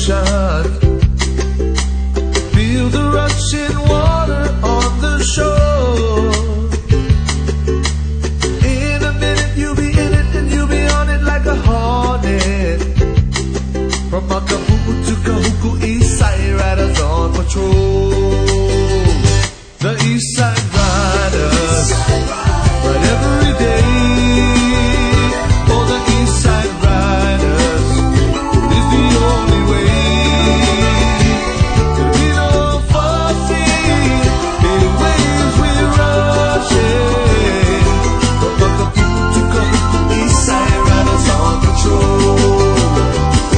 ocean. Feel the rushing water on the shore. In a minute you'll be in it and you'll be on it like a hornet. From Acapulco